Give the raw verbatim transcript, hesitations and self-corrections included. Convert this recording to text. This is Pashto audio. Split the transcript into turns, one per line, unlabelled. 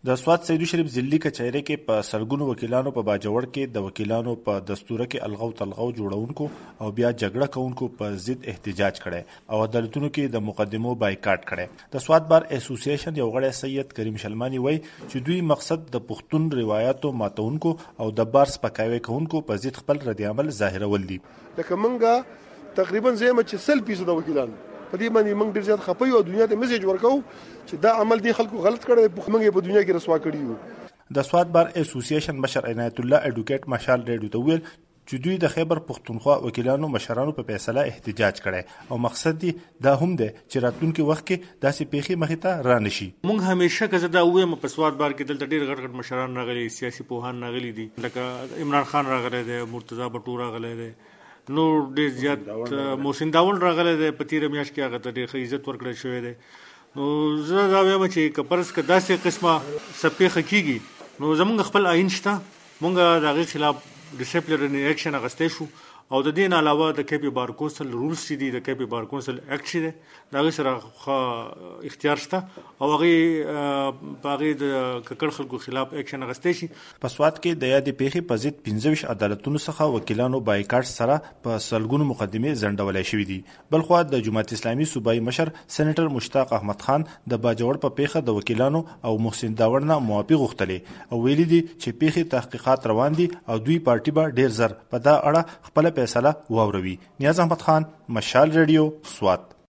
د سوات سیدو شریف ضلعي کچهري کې په سلګونو وکیلانو په باجوړ کې د وکیلانو په دستوره کې الغو تلغو جوړونکو او بیا جګړه کوونکو په ضد احتجاج کړي او عدالتونو کې د مقدمو بایکاټ کړي. د سوات بار اسوسییشن یو غړی سید کریم شلمانی وایي چې دوی مقصد د پښتون روایتو ماتونکو او د بار سپکاوي کوونکو په ضد خپل ردعمل ظاهرول دي.
لکه منګه تقریبا زموږ چې سل فیصد وکیلان په دې باندې موږ ډیر زیات خپي او دنیا ته میسج ورکو چې دا عمل دی خلکو غلط کړی په موږ په دنیا کې رسوا کړی یو.
د سوات بار اسوسییشن مشر عنایت الله اډوکیټ مشال ریډیو ته ویل چې دوی د خیبر پښتونخوا وکیلانو مشرانو په فیصله احتجاج کړي او مقصد دی دا هم دی چې راتلونکي وخت کې داسې پیښې مخې ته را نشي.
موږ همیشه که زه دا وایم په سوات بار کې دلته ډېر غټ غټ مشران راغلي، سیاسي پوهان راغلي دي، لکه عمران خان راغلی دی، مرتضی بټو راغلی دی، نو ډېر زیات محسن داول راغلی دی، په تېره میاشت کې هغه ته ډېر ښه عزت ورکړی شوی دی. نو زه دا وایم چې که فرض که داسې قسمه څه پیښه کېږي نو زموږ خپل آئین شته، موږ د هغې خلاف ډسپلینري ایکشن اخیستی شو او د دې نه علاوه د کیپي بار کونسل رولز چې دي، د کیپي بار کونسل اکټ چې دی د هغې سره اختیار شته او هغې په هغې د ککړ خلکو خلاف ایکشن اخیستی شي.
په سوات کې د یادې پیښې په ضد پنځه ویشت عدالتونو څخه وکیلانو بایکاټ سره په سلګونو مقدمې ځنډولی شوي دي. بلخوا د جماعت اسلامي صوبایي مشر سېنیټر مشتاق احمد خان د باجوړ په پیښه د وکیلانو او محسن داوړ نه معافي غوښتلې او ویلي دي چې پیښې تحقیقات روان دي او دوی پارټي به ډېر زر په دا اړه خپله فیصله واوروي. نیاز احمد خان، مشال ریډیو، سوات.